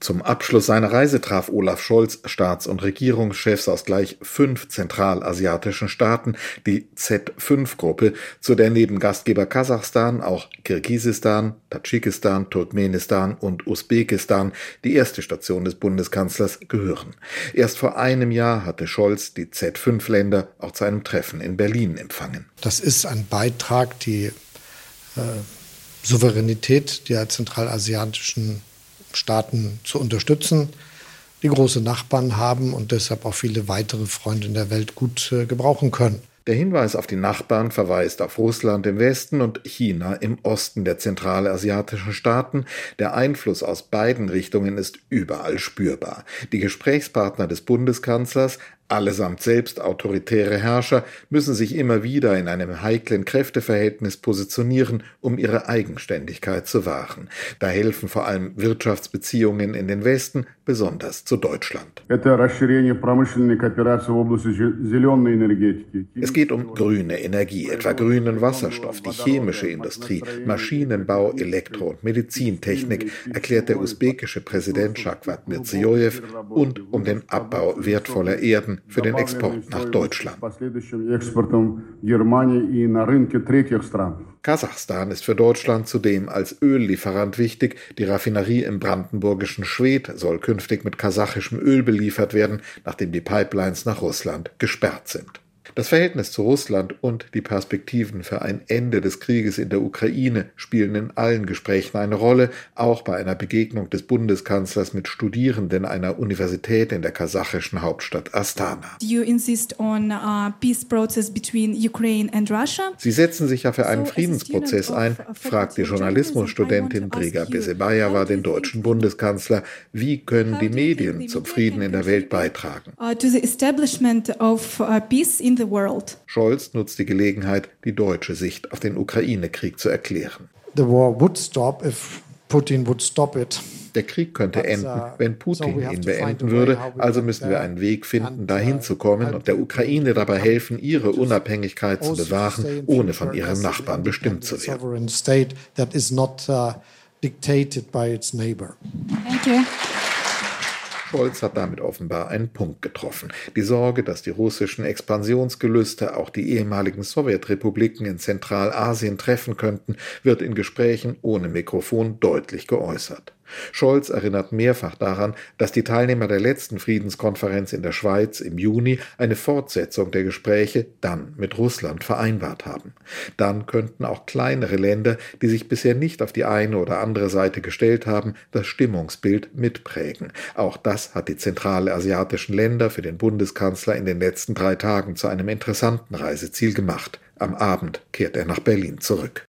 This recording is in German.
Zum Abschluss seiner Reise traf Olaf Scholz Staats- und Regierungschefs aus gleich 5 zentralasiatischen Staaten, die Z5-Gruppe, zu der neben Gastgeber Kasachstan auch Kirgisistan, Tadschikistan, Turkmenistan und Usbekistan, die erste Station des Bundeskanzlers, gehören. Erst vor einem Jahr hatte Scholz die Z5-Länder auch zu einem Treffen in Berlin empfangen. Das ist ein Beitrag, die Souveränität der zentralasiatischen Staaten zu unterstützen, die große Nachbarn haben und deshalb auch viele weitere Freunde in der Welt gut gebrauchen können. Der Hinweis auf die Nachbarn verweist auf Russland im Westen und China im Osten der zentralasiatischen Staaten. Der Einfluss aus beiden Richtungen ist überall spürbar. Die Gesprächspartner des Bundeskanzlers, allesamt selbst autoritäre Herrscher, müssen sich immer wieder in einem heiklen Kräfteverhältnis positionieren, um ihre Eigenständigkeit zu wahren. Da helfen vor allem Wirtschaftsbeziehungen in den Westen, besonders zu Deutschland. Es geht um grüne Energie, etwa grünen Wasserstoff, die chemische Industrie, Maschinenbau, Elektro- und Medizintechnik, erklärt der usbekische Präsident Shavkat Mirziyoyev, und um den Abbau wertvoller Erden für den Export nach Deutschland. Kasachstan ist für Deutschland zudem als Öllieferant wichtig. Die Raffinerie im brandenburgischen Schwedt soll künftig mit kasachischem Öl beliefert werden, nachdem die Pipelines nach Russland gesperrt sind. Das Verhältnis zu Russland und die Perspektiven für ein Ende des Krieges in der Ukraine spielen in allen Gesprächen eine Rolle, auch bei einer Begegnung des Bundeskanzlers mit Studierenden einer Universität in der kasachischen Hauptstadt Astana. Sie setzen sich ja für einen Friedensprozess ein, fragt die Journalismusstudentin Driga Besebajewa den deutschen Bundeskanzler. Wie können die Medien zum Frieden in der Welt beitragen? Scholz nutzt die Gelegenheit, die deutsche Sicht auf den Ukraine-Krieg zu erklären. The war would stop if Putin would stop it. Der Krieg könnte enden, wenn Putin ihn beenden würde, also müssen wir einen Weg finden, dahin zu kommen und der Ukraine dabei helfen, ihre Unabhängigkeit zu bewahren, ohne von ihren Nachbarn bestimmt zu werden. Scholz hat damit offenbar einen Punkt getroffen. Die Sorge, dass die russischen Expansionsgelüste auch die ehemaligen Sowjetrepubliken in Zentralasien treffen könnten, wird in Gesprächen ohne Mikrofon deutlich geäußert. Scholz erinnert mehrfach daran, dass die Teilnehmer der letzten Friedenskonferenz in der Schweiz im Juni eine Fortsetzung der Gespräche dann mit Russland vereinbart haben. Dann könnten auch kleinere Länder, die sich bisher nicht auf die eine oder andere Seite gestellt haben, das Stimmungsbild mitprägen. Auch das hat die zentralasiatischen Länder für den Bundeskanzler in den letzten 3 Tagen zu einem interessanten Reiseziel gemacht. Am Abend kehrt er nach Berlin zurück.